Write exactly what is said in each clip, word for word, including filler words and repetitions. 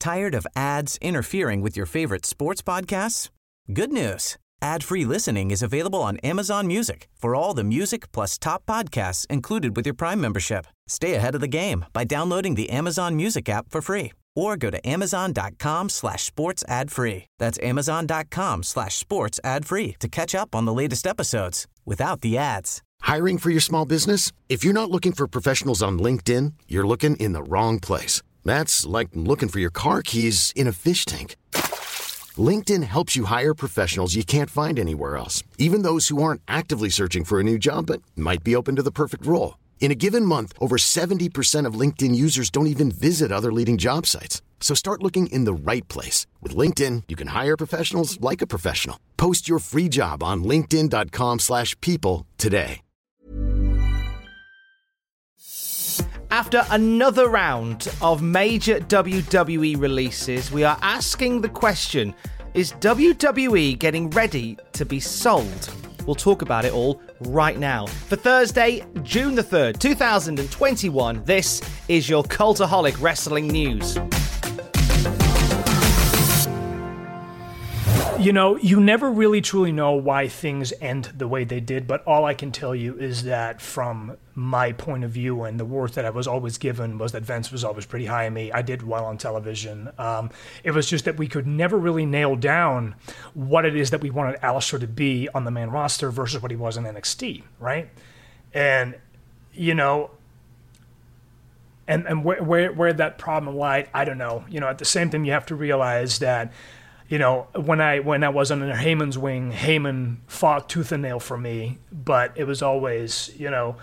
Tired of ads interfering with your favorite sports podcasts? Good news. Ad-free listening is available on Amazon Music for all the music plus top podcasts included with your Prime membership. Stay ahead of the game by downloading the Amazon Music app for free or go to amazon.com slash sports ad free. That's amazon.com slash sports ad free to catch up on the latest episodes without the ads. Hiring for your small business? If you're not looking for professionals on LinkedIn, you're looking in the wrong place. That's like looking for your car keys in a fish tank. LinkedIn helps you hire professionals you can't find anywhere else, even those who aren't actively searching for a new job but might be open to the perfect role. In a given month, over seventy percent of LinkedIn users don't even visit other leading job sites. So start looking in the right place. With LinkedIn, you can hire professionals like a professional. Post your free job on linkedin.com slash people today. After another round of major W W E releases, we are asking the question, is W W E getting ready to be sold? We'll talk about it all right now. For Thursday, June the third, two thousand twenty-one, this is your Cultaholic Wrestling News. You know, you never really truly know why things end the way they did, but all I can tell you is that from my point of view, and the word that I was always given was that Vince was always pretty high on me. I did well on television. Um, it was just that we could never really nail down what it is that we wanted Aleister to be on the main roster versus what he was in N X T, right? And, you know, and, and where, where, where that problem lied, I don't know. You know, at the same time, you have to realize that, you know, when I when I was under Heyman's wing, Heyman fought tooth and nail for me, but it was always, you know,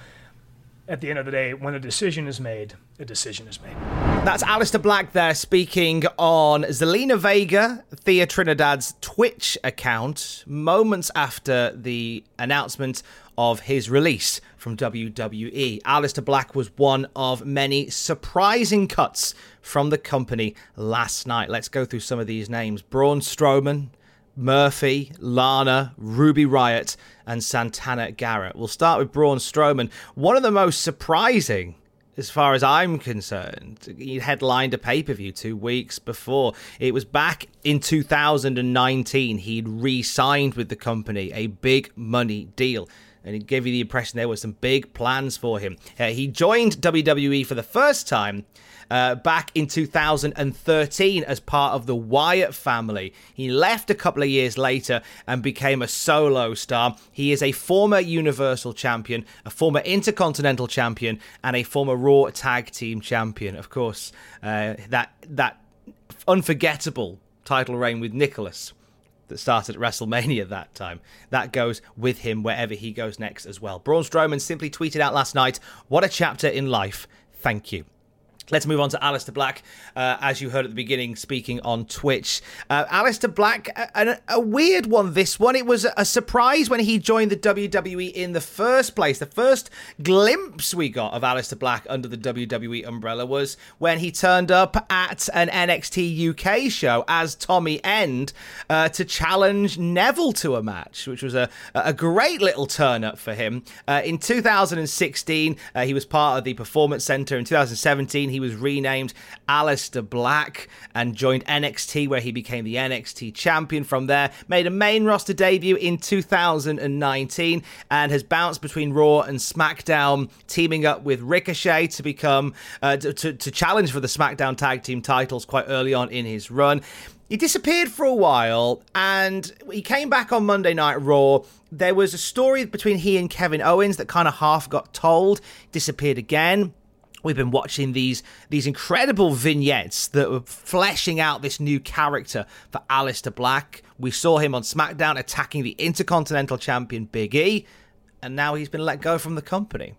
at the end of the day, when a decision is made, a decision is made. That's Aleister Black there speaking on Zelina Vega, Thea Trinidad's Twitch account, moments after the announcement of his release from W W E. Aleister Black was one of many surprising cuts from the company last night. Let's go through some of these names. Braun Strowman, Murphy, Lana, Ruby Riott, and Santana Garrett. We'll start with Braun Strowman. One of the most surprising, as far as I'm concerned. He headlined a pay-per-view two weeks before. It was back in two thousand nineteen. He'd re-signed with the company, a big money deal. And it gave you the impression there were some big plans for him. Uh, he joined W W E for the first time uh, back in two thousand thirteen as part of the Wyatt family. He left a couple of years later and became a solo star. He is a former Universal Champion, a former Intercontinental Champion, and a former Raw Tag Team Champion. Of course, uh, that that unforgettable title reign with Nicholas that started at WrestleMania that time. That goes with him wherever he goes next as well. Braun Strowman simply tweeted out last night, "What a chapter in life. Thank you." Let's move on to Aleister Black, uh, as you heard at the beginning, speaking on Twitch. Uh, Aleister Black, a, a weird one, this one. It was a surprise when he joined the W W E in the first place. The first glimpse we got of Aleister Black under the W W E umbrella was when he turned up at an N X T U K show as Tommy End uh, to challenge Neville to a match, which was a, a great little turn-up for him. Uh, in two thousand sixteen, uh, he was part of the Performance Center. In two thousand seventeen, he was renamed Aleister Black and joined N X T, where he became the N X T champion. From there, made a main roster debut in two thousand nineteen and has bounced between Raw and SmackDown, teaming up with Ricochet to become uh, to, to, to challenge for the SmackDown tag team titles quite early on in his run. He disappeared for a while, and he came back on Monday Night Raw. There was a story between he and Kevin Owens that kind of half got told, disappeared again. We've been watching these these incredible vignettes that were fleshing out this new character for Aleister Black. We saw him on SmackDown attacking the Intercontinental Champion Big E, and now he's been let go from the company.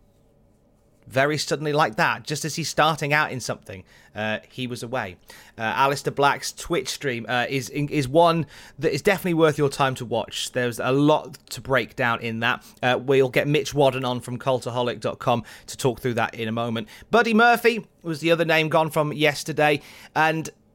Very suddenly like that, just as he's starting out in something, uh, he was away. Uh, Aleister Black's Twitch stream uh, is is one that is definitely worth your time to watch. There's a lot to break down in that. Uh, we'll get Mitch Wadden on from Cultaholic dot com to talk through that in a moment. Buddy Murphy was the other name gone from yesterday, and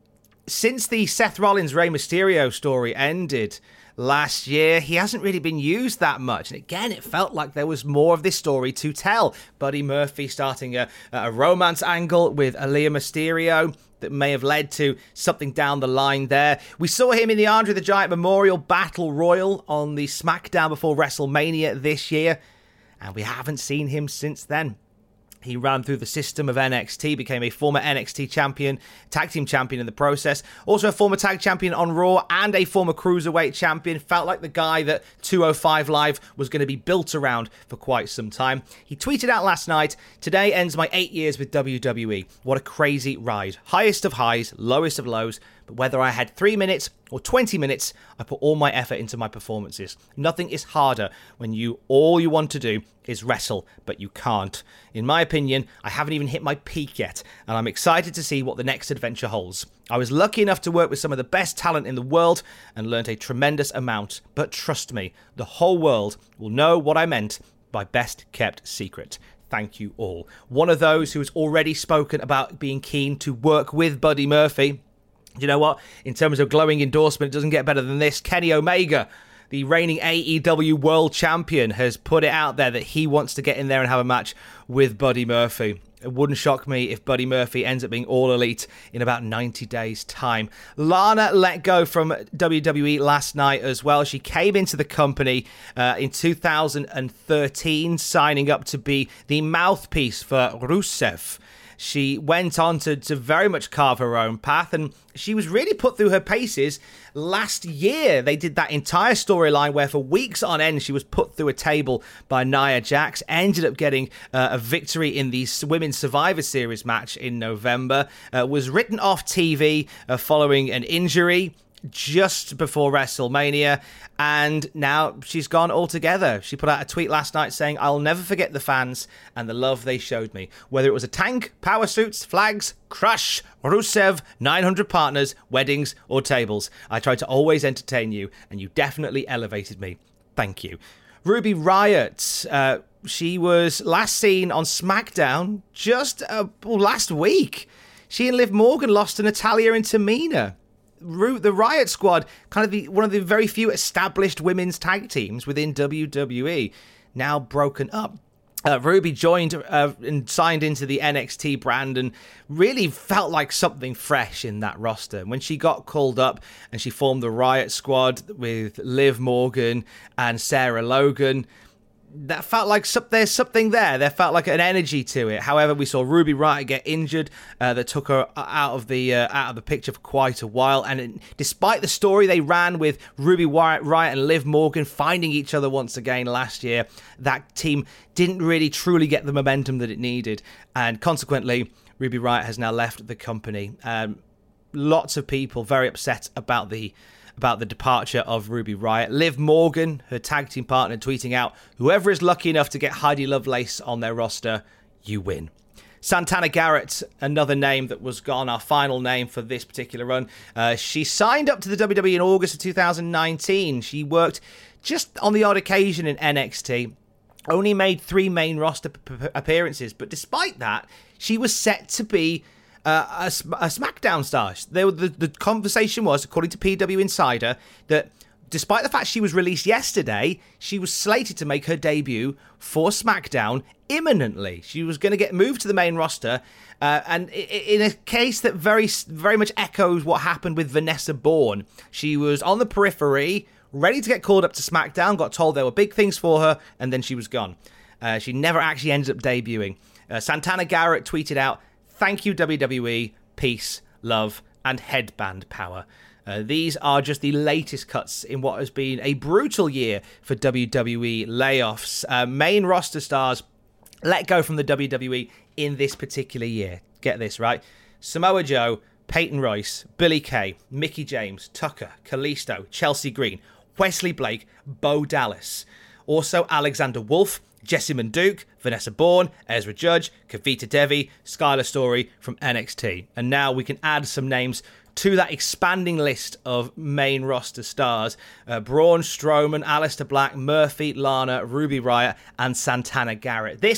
since the Seth Rollins Rey Mysterio story ended last year, he hasn't really been used that much. And again, it felt like there was more of this story to tell. Buddy Murphy starting a, a romance angle with Aaliyah Mysterio that may have led to something down the line there. We saw him in the Andre the Giant Memorial Battle Royal on the SmackDown before WrestleMania this year, and we haven't seen him since then. He ran through the system of N X T, became a former N X T champion, tag team champion in the process, also a former tag champion on Raw and a former cruiserweight champion. Felt like the guy that two oh five Live was going to be built around for quite some time. He tweeted out last night, "Today ends my eight years with W W E. What a crazy ride. Highest of highs, lowest of lows. But whether I had three minutes or twenty minutes, I put all my effort into my performances. Nothing is harder when you all you want to do is wrestle, but you can't. In my opinion, I haven't even hit my peak yet, and I'm excited to see what the next adventure holds. I was lucky enough to work with some of the best talent in the world and learned a tremendous amount. But trust me, the whole world will know what I meant by best kept secret. Thank you all." One of those who has already spoken about being keen to work with Buddy Murphy. You know what? In terms of glowing endorsement, it doesn't get better than this. Kenny Omega, the reigning A E W World Champion, has put it out there that he wants to get in there and have a match with Buddy Murphy. It wouldn't shock me if Buddy Murphy ends up being All Elite in about ninety days' time. Lana let go from W W E last night as well. She came into the company uh, in two thousand thirteen, signing up to be the mouthpiece for Rusev. She went on to, to very much carve her own path, and she was really put through her paces last year. They did that entire storyline where for weeks on end she was put through a table by Nia Jax, ended up getting uh, a victory in the Women's Survivor Series match in November, uh, was written off T V uh, following an injury just before WrestleMania, and now she's gone altogether. She put out a tweet last night saying, "I'll never forget the fans and the love they showed me. Whether it was a tank, power suits, flags, Crush, Rusev, nine hundred partners, weddings, or tables. I tried to always entertain you, and you definitely elevated me. Thank you." Ruby Riott, uh, she was last seen on SmackDown just uh, last week. She and Liv Morgan lost to Natalya and Tamina. The Riot Squad, kind of the one of the very few established women's tag teams within W W E, now broken up. Uh, Ruby joined uh, and signed into the N X T brand and really felt like something fresh in that roster. When she got called up and she formed the Riot Squad with Liv Morgan and Sarah Logan, that felt like some, there's something there. There felt like an energy to it. However, we saw Ruby Riott get injured. Uh, that took her out of the uh, out of the picture for quite a while. And it, despite the story they ran with Ruby Riott and Liv Morgan finding each other once again last year, that team didn't really truly get the momentum that it needed. And consequently, Ruby Riott has now left the company. Um, lots of people very upset about the about the departure of Ruby Riott. Liv Morgan, her tag team partner, tweeting out, "Whoever is lucky enough to get Heidi Lovelace on their roster, you win." Santana Garrett, another name that was gone, our final name for this particular run. Uh, she signed up to the W W E in August of two thousand nineteen. She worked just on the odd occasion in N X T. Only made three main roster p- p- appearances, but despite that, she was set to be Uh, a, a SmackDown star. They, the, the conversation was, according to P W Insider, that despite the fact she was released yesterday, she was slated to make her debut for SmackDown imminently. She was going to get moved to the main roster, uh, and in a case that very, very much echoes what happened with Vanessa Bourne. She was on the periphery, ready to get called up to SmackDown, got told there were big things for her, and then she was gone. Uh, she never actually ended up debuting. Uh, Santana Garrett tweeted out, "Thank you, W W E, peace, love, and headband power." Uh, these are just the latest cuts in what has been a brutal year for W W E layoffs. Uh, main roster stars let go from the W W E in this particular year. Get this, right? Samoa Joe, Peyton Royce, Billie Kay, Mickie James, Tucker, Kalisto, Chelsea Green, Wesley Blake, Bo Dallas. Also Alexander Wolf, Jessamyn Duke, Vanessa Bourne, Ezra Judge, Kavita Devi, Skylar Story from N X T. And now we can add some names to that expanding list of main roster stars. Uh, Braun Strowman, Aleister Black, Murphy, Lana, Ruby Riott, and Santana Garrett. This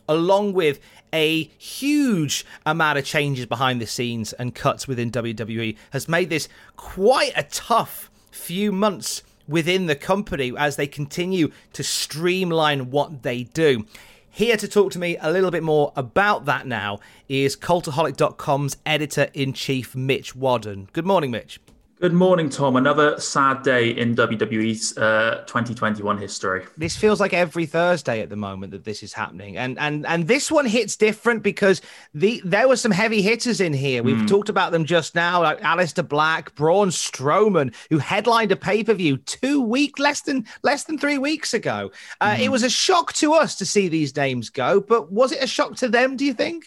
along with a huge amount of changes behind the scenes and cuts within W W E, has made this quite a tough few months within the company as they continue to streamline what they do. Here to talk to me a little bit more about that now is Cultaholic dot com's editor-in-chief, Mitch Wadden. Good morning, Mitch. Good morning, Tom. Another sad day in W W E's uh, twenty twenty-one history. This feels like every Thursday at the moment that this is happening. And and and this one hits different because the there were some heavy hitters in here. We've mm. talked about them just now, like Aleister Black, Braun Strowman, who headlined a pay-per-view two weeks, less than less than three weeks ago. Uh, mm. It was a shock to us to see these names go, but was it a shock to them, do you think?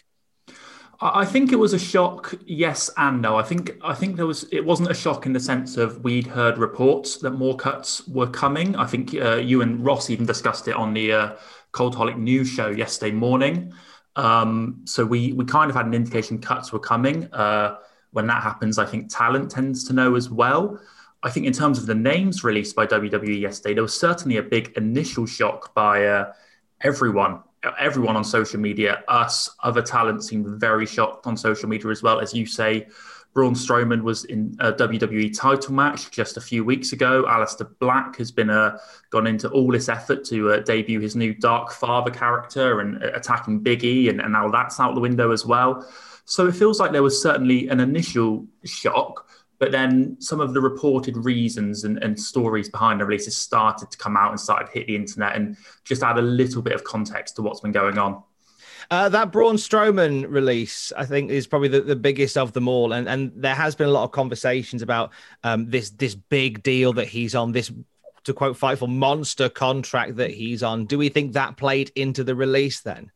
I think it was a shock, yes and no. I think I think there was it wasn't a shock in the sense of we'd heard reports that more cuts were coming. I think uh, you and Ross even discussed it on the uh, Cultaholic News show yesterday morning. Um, so we we kind of had an indication cuts were coming. Uh, when that happens, I think talent tends to know as well. I think in terms of the names released by W W E yesterday, there was certainly a big initial shock by uh, everyone. Everyone on social media, us, other talent seemed very shocked on social media as well. As you say, Braun Strowman was in a W W E title match just a few weeks ago. Aleister Black has been uh, gone into all this effort to uh, debut his new Dark Father character and uh, attacking Big E, and, and now that's out the window as well. So it feels like there was certainly an initial shock, but then some of the reported reasons and, and stories behind the releases started to come out and started to hit the internet and just add a little bit of context to what's been going on. Uh, that Braun Strowman release, I think, is probably the, the biggest of them all. And, and there has been a lot of conversations about um, this, this big deal that he's on, this, to quote Fightful, monster contract that he's on. Do we think that played into the release then?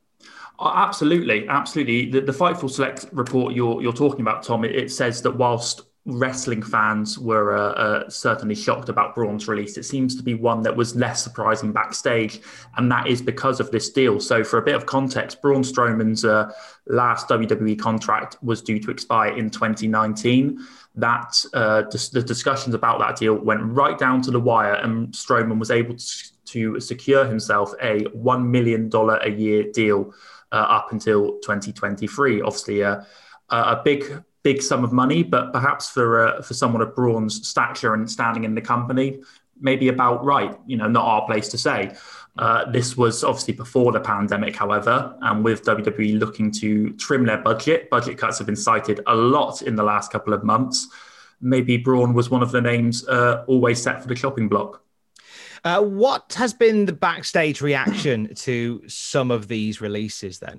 Oh, absolutely, absolutely. The, the Fightful Select report you're you're talking about, Tom, it, it says that whilst wrestling fans were uh, uh, certainly shocked about Braun's release, it seems to be one that was less surprising backstage, and that is because of this deal. So for a bit of context, Braun Strowman's uh, last W W E contract was due to expire in twenty nineteen. That uh, dis- the discussions about that deal went right down to the wire, and Strowman was able to, to secure himself a one million dollars a year deal uh, up until twenty twenty-three. Obviously, uh, a big big sum of money, but perhaps for uh, for someone of Braun's stature and standing in the company, maybe about right. You know, not our place to say. Uh, this was obviously before the pandemic, however, and with W W E looking to trim their budget, budget cuts have been cited a lot in the last couple of months. Maybe Braun was one of the names uh, always set for the chopping block. Uh, what has been the backstage reaction to some of these releases then?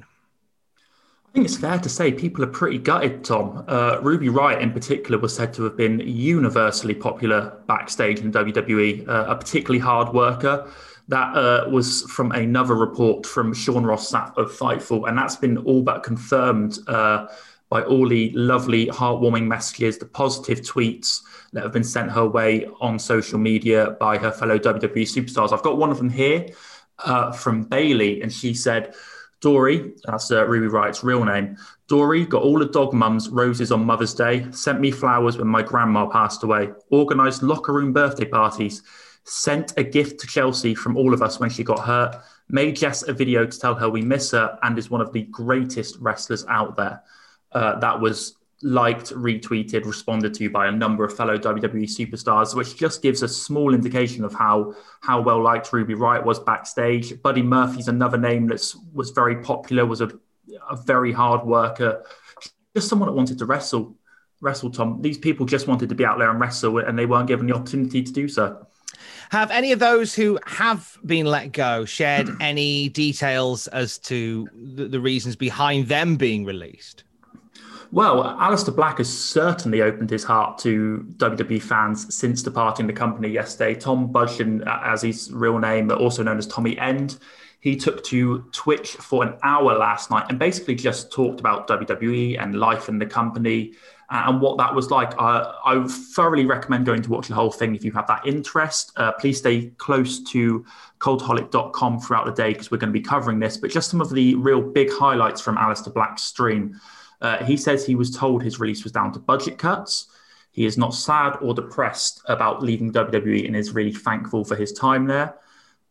I think it's fair to say people are pretty gutted, Tom. Uh, Ruby Riott in particular was said to have been universally popular backstage in W W E, uh, a particularly hard worker. That uh, was from another report from Sean Ross Sapp of Fightful, and that's been all but confirmed uh, by all the lovely, heartwarming messages, the positive tweets that have been sent her way on social media by her fellow W W E superstars. I've got one of them here uh, from Bailey, and she said, Dory, that's uh, Ruby Riott's real name, Dory got all the dog mums roses on Mother's Day, sent me flowers when my grandma passed away, organised locker room birthday parties, sent a gift to Chelsea from all of us when she got hurt, made Jess a video to tell her we miss her and is one of the greatest wrestlers out there. Uh, that was liked, retweeted, responded to by a number of fellow W W E superstars, which just gives a small indication of how how well liked Ruby Riott was backstage. Buddy Murphy's another name that was very popular, was a, a very hard worker, just someone that wanted to wrestle. Wrestle, Tom. These people just wanted to be out there and wrestle, and they weren't given the opportunity to do so. Have any of those who have been let go shared any details as to the, the reasons behind them being released? Well, Aleister Black has certainly opened his heart to W W E fans since departing the company yesterday. Tom Budgeon, as his real name, but also known as Tommy End, he took to Twitch for an hour last night and basically just talked about W W E and life in the company and what that was like. Uh, I would thoroughly recommend going to watch the whole thing if you have that interest. Uh, please stay close to Cultaholic dot com throughout the day because we're going to be covering this. But just some of the real big highlights from Aleister Black's stream. Uh, he says he was told his release was down to budget cuts. He is not sad or depressed about leaving W W E and is really thankful for his time there.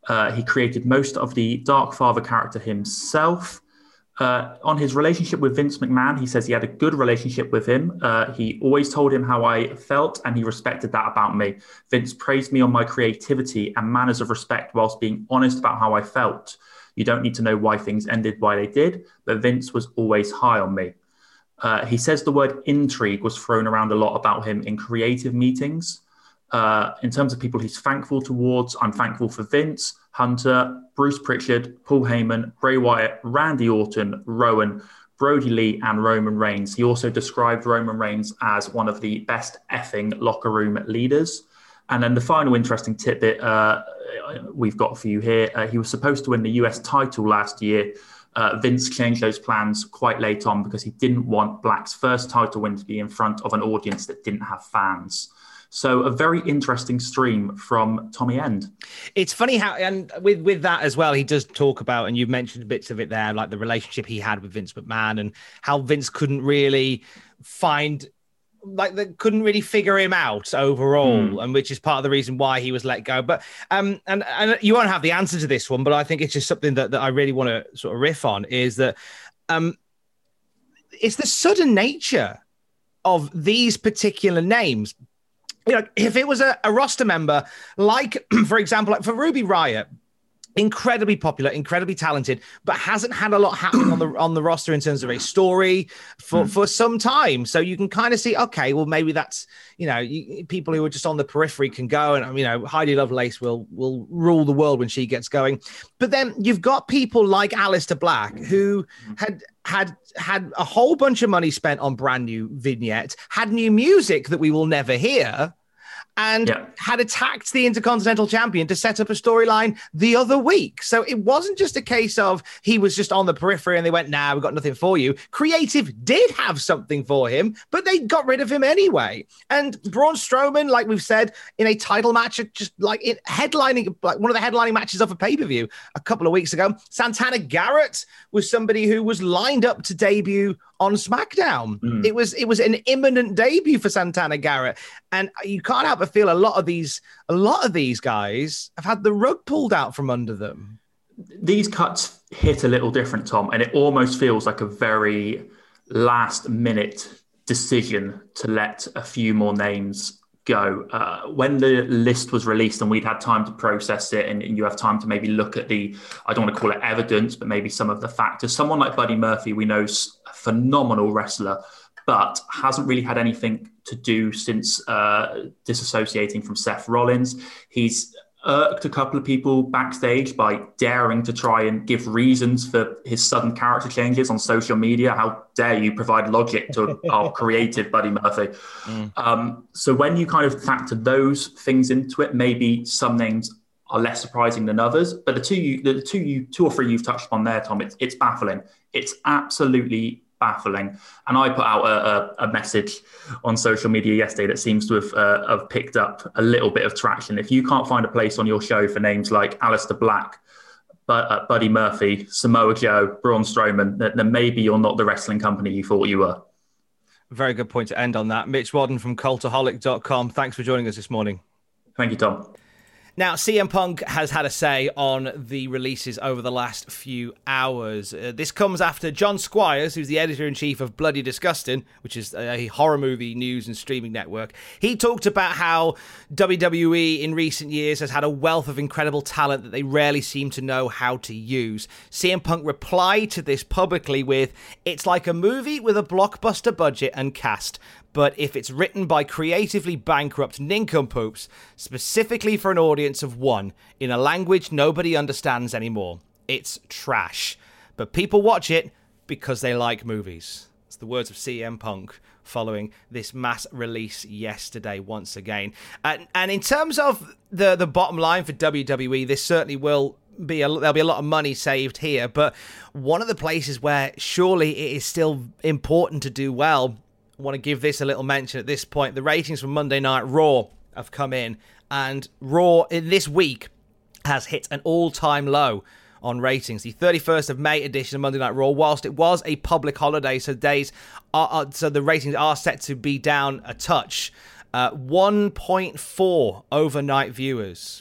Uh, he created most of the Dark Father character himself. Uh, on his relationship with Vince McMahon, he says he had a good relationship with him. Uh, he always told him how I felt, and he respected that about me. Vince praised me on my creativity and manners of respect whilst being honest about how I felt. You don't need to know why things ended why they did, but Vince was always high on me. Uh, he says the word intrigue was thrown around a lot about him in creative meetings. Uh, in terms of people he's thankful towards, I'm thankful for Vince, Hunter, Bruce Pritchard, Paul Heyman, Bray Wyatt, Randy Orton, Rowan, Brody Lee, and Roman Reigns. He also described Roman Reigns as one of the best effing locker room leaders. And then the final interesting tidbit uh, we've got for you here, uh, he was supposed to win the U S title last year. Uh, Vince changed those plans quite late on because he didn't want Black's first title win to be in front of an audience that didn't have fans. So a very interesting stream from Tommy End. It's funny how, and with, with that as well, he does talk about, and you've mentioned bits of it there, like the relationship he had with Vince McMahon and how Vince couldn't really find, like, they couldn't really figure him out overall, mm. and which is part of the reason why he was let go. But, um, and, and you won't have the answer to this one, but I think it's just something that, that I really want to sort of riff on is that um, it's the sudden nature of these particular names. You know, if it was a, a roster member, like, for example, like for Ruby Riott, incredibly popular, incredibly talented, but hasn't had a lot happening on the on the roster in terms of a story for, mm. for some time. So you can kind of see, okay, well, maybe that's, you know, you, people who are just on the periphery can go, and, you know, Heidi Lovelace will will rule the world when she gets going. But then you've got people like Aleister Black, who had had had a whole bunch of money spent on brand new vignettes, had new music that we will never hear, and yeah. had attacked the Intercontinental Champion to set up a storyline the other week. So it wasn't just a case of he was just on the periphery and they went, nah, we've got nothing for you. Creative did have something for him, but they got rid of him anyway. And Braun Strowman, like we've said, in a title match, just like it headlining, like one of the headlining matches of a pay-per-view a couple of weeks ago. Santana Garrett was somebody who was lined up to debut on SmackDown. Mm. It was it was an imminent debut for Santana Garrett, and you can't help but feel a lot of these a lot of these guys have had the rug pulled out from under them. These cuts hit a little different, Tom, and it almost feels like a very last minute decision to let a few more names go. Uh, when the list was released and we'd had time to process it, and, and you have time to maybe look at the, I don't want to call it evidence, but maybe some of the factors. Someone like Buddy Murphy, we know is a phenomenal wrestler, but hasn't really had anything to do since uh, disassociating from Seth Rollins. He's irked a couple of people backstage by daring to try and give reasons for his sudden character changes on social media. How dare you provide logic to our creative Buddy Murphy? Mm. Um, so when you kind of factor those things into it, maybe some names are less surprising than others. But the two, you, the two, you, two or three you've touched on there, Tom, it's, it's baffling. It's absolutely baffling. And I put out a, a, a message on social media yesterday that seems to have, uh, have picked up a little bit of traction. If you can't find a place on your show for names like Aleister Black, but, uh, Buddy Murphy, Samoa Joe, Braun Strowman, then, then maybe you're not the wrestling company you thought you were. Very good point to end on that. Mitch Wadden from Cultaholic dot com. Thanks for joining us this morning. Thank you, Tom. Now, C M Punk has had a say on the releases over the last few hours. Uh, this comes after John Squires, who's the editor-in-chief of Bloody Disgusting, which is a horror movie news and streaming network. He talked about how W W E in recent years has had a wealth of incredible talent that they rarely seem to know how to use. C M Punk replied to this publicly with, "It's like a movie with a blockbuster budget and cast. But if it's written by creatively bankrupt nincompoops, specifically for an audience of one, in a language nobody understands anymore, it's trash. But people watch it because they like movies." It's the words of C M Punk following this mass release yesterday once again. And, and in terms of the, the bottom line for W W E, this certainly will be a, there'll be a lot of money saved here. But one of the places where surely it is still important to do well, I want to give this a little mention at this point. The ratings from Monday Night Raw have come in, and Raw in this week has hit an all-time low on ratings. The thirty-first of May edition of Monday Night Raw, whilst it was a public holiday, so days are, are so the ratings are set to be down a touch. Uh, one point four overnight viewers.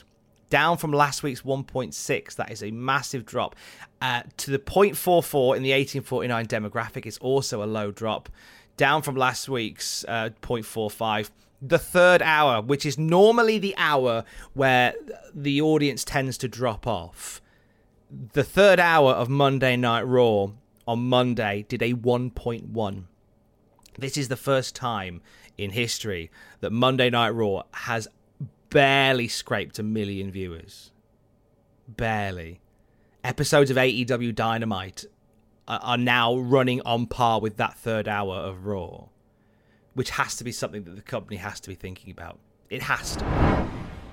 down from last week's one point six. That is a massive drop. Uh, to the zero point four four in the eighteen forty-nine demographic is also a low drop, down from last week's uh, zero point four five. The third hour, which is normally the hour where the audience tends to drop off, the third hour of Monday Night Raw on Monday did a one point one. This is the first time in history that Monday Night Raw has barely scraped a million viewers. Barely. Episodes of A E W Dynamite are now running on par with that third hour of Raw, which has to be something that the company has to be thinking about. It has to.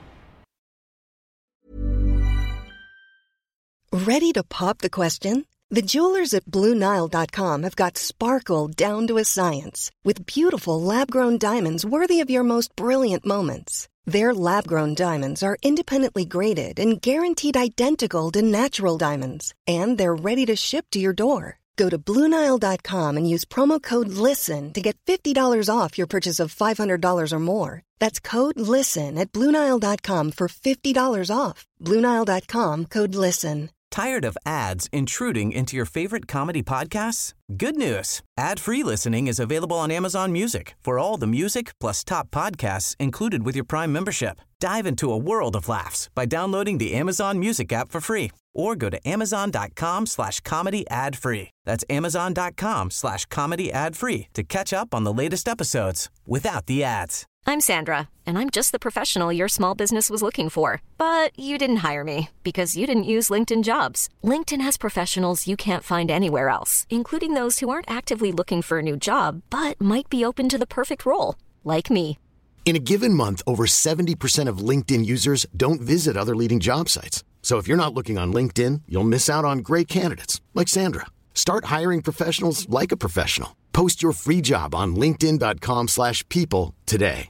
Ready to pop the question? The jewelers at Blue Nile dot com have got sparkle down to a science with beautiful lab-grown diamonds worthy of your most brilliant moments. Their lab-grown diamonds are independently graded and guaranteed identical to natural diamonds, and they're ready to ship to your door. Go to Blue Nile dot com and use promo code LISTEN to get fifty dollars off your purchase of five hundred dollars or more. That's code LISTEN at Blue Nile dot com for fifty dollars off. Blue Nile dot com, code LISTEN. Tired of ads intruding into your favorite comedy podcasts? Good news. Ad-free listening is available on Amazon Music for all the music plus top podcasts included with your Prime membership. Dive into a world of laughs by downloading the Amazon Music app for free or go to amazon.com slash comedy ad free. That's amazon.com slash comedy ad free to catch up on the latest episodes without the ads. I'm Sandra, and I'm just the professional your small business was looking for. But you didn't hire me because you didn't use LinkedIn Jobs. LinkedIn has professionals you can't find anywhere else, including those who aren't actively looking for a new job, but might be open to the perfect role, like me. In a given month, over seventy percent of LinkedIn users don't visit other leading job sites. So if you're not looking on LinkedIn, you'll miss out on great candidates like Sandra. Start hiring professionals like a professional. Post your free job on linkedin.com slash people today.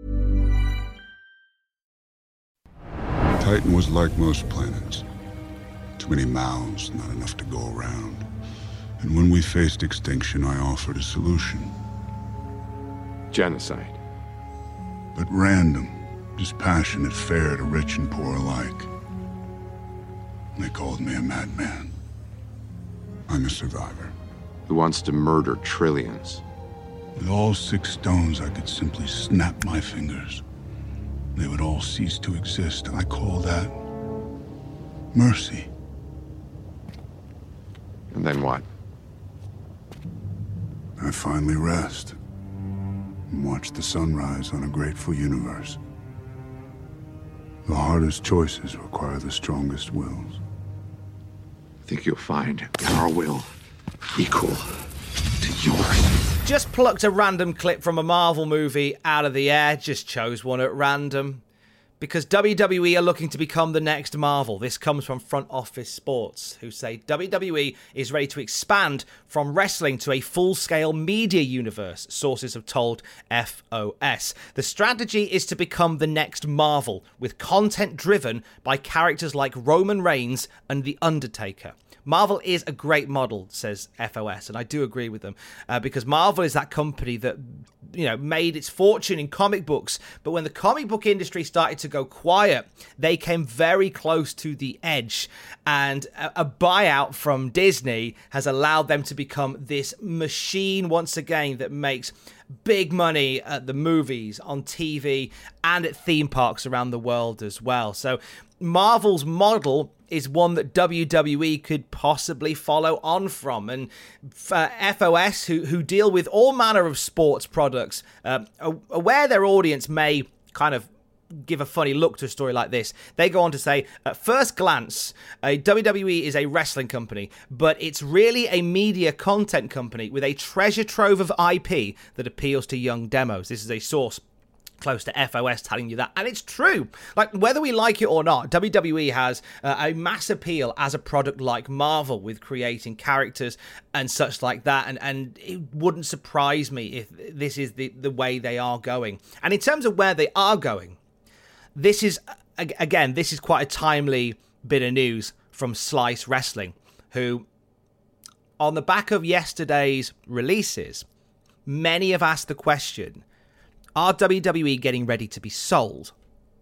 Titan was like most planets. Too many mouths, not enough to go around. And when we faced extinction, I offered a solution. Genocide. But random, dispassionate, fair to rich and poor alike. They called me a madman. I'm a survivor. Who wants to murder trillions. With all six stones, I could simply snap my fingers. They would all cease to exist. I call that mercy. And then what? I finally rest and watch the sunrise on a grateful universe. The hardest choices require the strongest wills. I think you'll find our will equal to yours. Just plucked a random clip from a Marvel movie out of the air, just chose one at random. Because W W E are looking to become the next Marvel. This comes from Front Office Sports, who say W W E is ready to expand from wrestling to a full-scale media universe, sources have told F O S. The strategy is to become the next Marvel, with content driven by characters like Roman Reigns and The Undertaker. Marvel is a great model, says F O S, and I do agree with them, uh, because Marvel is that company that, you know, made its fortune in comic books, but when the comic book industry started to go quiet, they came very close to the edge, and a, a buyout from Disney has allowed them to become this machine once again that makes big money at the movies, on T V, and at theme parks around the world as well. So Marvel's model is one that W W E could possibly follow on from. And uh, F O S, who who deal with all manner of sports products, uh, aware their audience may kind of give a funny look to a story like this, they go on to say, at first glance, uh, W W E is a wrestling company, but it's really a media content company with a treasure trove of I P that appeals to young demos. This is a source close to F O S telling you that, and it's true. Like, whether we like it or not, W W E has uh, a mass appeal as a product like Marvel, with creating characters and such like that, and and it wouldn't surprise me if this is the the way they are going. And in terms of where they are going, this is, again, this is quite a timely bit of news from Slice Wrestling, who, on the back of yesterday's releases, many have asked the question, are W W E getting ready to be sold?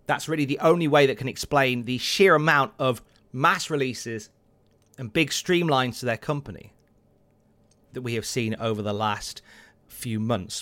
That's really the only way that can explain the sheer amount of mass releases and big streamlines to their company that we have seen over the last few months.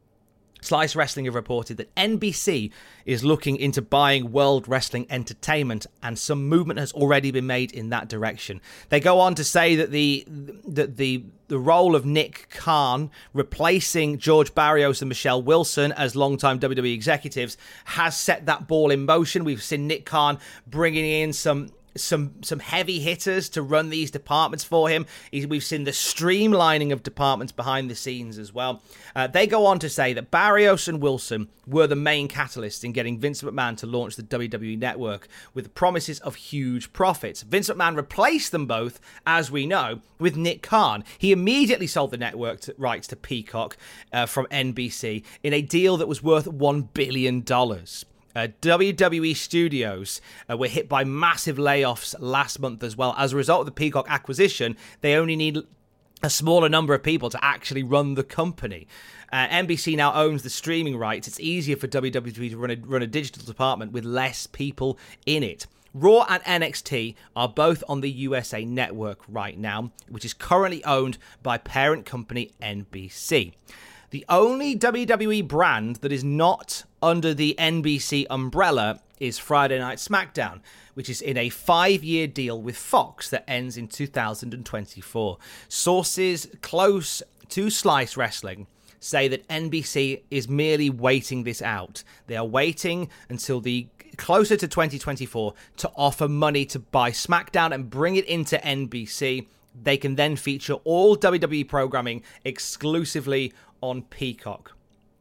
Slice Wrestling have reported that N B C is looking into buying World Wrestling Entertainment, and some movement has already been made in that direction. They go on to say that the that the the role of Nick Khan replacing George Barrios and Michelle Wilson as longtime W W E executives has set that ball in motion. We've seen Nick Khan bringing in some some some heavy hitters to run these departments for him. We've seen the streamlining of departments behind the scenes as well. Uh, they go on to say that Barrios and Wilson were the main catalysts in getting Vince McMahon to launch the W W E Network with promises of huge profits. Vince McMahon replaced them both, as we know, with Nick Khan. He immediately sold the network to, rights to Peacock uh, from N B C in a deal that was worth one billion dollars. Uh, W W E Studios uh, were hit by massive layoffs last month as well. As a result of the Peacock acquisition, they only need a smaller number of people to actually run the company. Uh, N B C now owns the streaming rights. It's easier for W W E to run a, run a digital department with less people in it. Raw and N X T are both on the U S A Network right now, which is currently owned by parent company N B C. The only W W E brand that is not under the N B C umbrella is Friday Night SmackDown, which is in a five-year deal with Fox that ends in two thousand twenty-four. Sources close to Slice Wrestling say that N B C is merely waiting this out. They are waiting until the closer to twenty twenty-four to offer money to buy SmackDown and bring it into N B C. They can then feature all W W E programming exclusively on Peacock.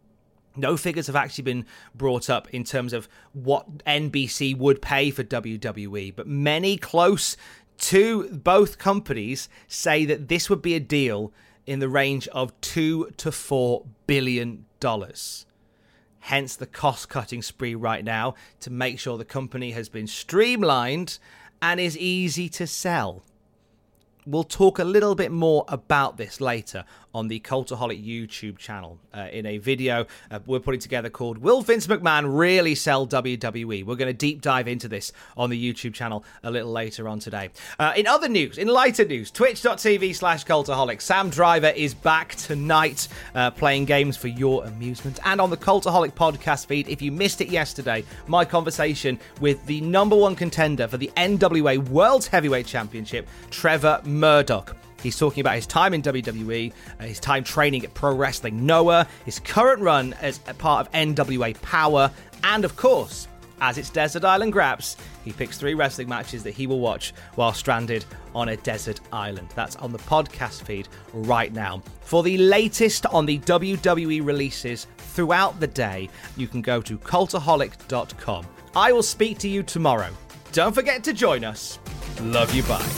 No figures have actually been brought up in terms of what N B C would pay for W W E, but many close to both companies say that this would be a deal in the range of two to four billion dollars. Hence the cost-cutting spree right now to make sure the company has been streamlined and is easy to sell. We'll talk a little bit more about this later on the Cultaholic YouTube channel uh, in a video uh, we're putting together called Will Vince McMahon Really Sell W W E? We're going to deep dive into this on the YouTube channel a little later on today. Uh, in other news, in lighter news, twitch.tv slash Cultaholic. Sam Driver is back tonight uh, playing games for your amusement. And on the Cultaholic podcast feed, if you missed it yesterday, my conversation with the number one contender for the N W A World Heavyweight Championship, Trevor Murdoch. He's talking about his time in W W E, uh, his time training at Pro Wrestling Noah, his current run as a part of N W A Power, and of course, as it's Desert Island Graps, he picks three wrestling matches that he will watch while stranded on a desert island. That's on the podcast feed right now. For the latest on the W W E releases throughout the day, you can go to cultaholic dot com. I will speak to you tomorrow. Don't forget to join us. Love you, bye.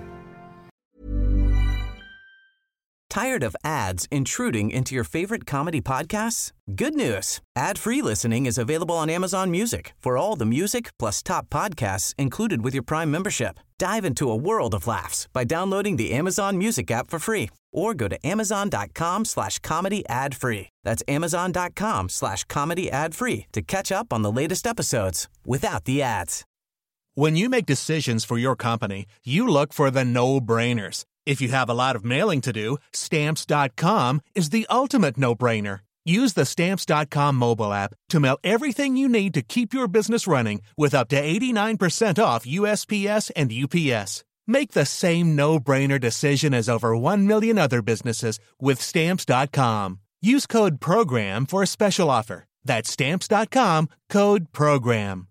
Tired of ads intruding into your favorite comedy podcasts? Good news. Ad-free listening is available on Amazon Music for all the music plus top podcasts included with your Prime membership. Dive into a world of laughs by downloading the Amazon Music app for free or go to amazon.com slash comedy ad free. That's amazon.com slash comedy ad free to catch up on the latest episodes without the ads. When you make decisions for your company, you look for the no-brainers. If you have a lot of mailing to do, Stamps dot com is the ultimate no-brainer. Use the Stamps dot com mobile app to mail everything you need to keep your business running with up to eighty-nine percent off U S P S and U P S. Make the same no-brainer decision as over one million other businesses with Stamps dot com. Use code PROGRAM for a special offer. That's Stamps dot com, code PROGRAM.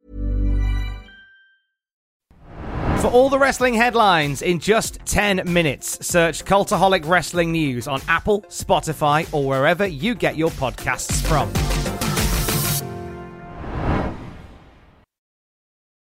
For all the wrestling headlines in just ten minutes, search Cultaholic Wrestling News on Apple, Spotify, or wherever you get your podcasts from.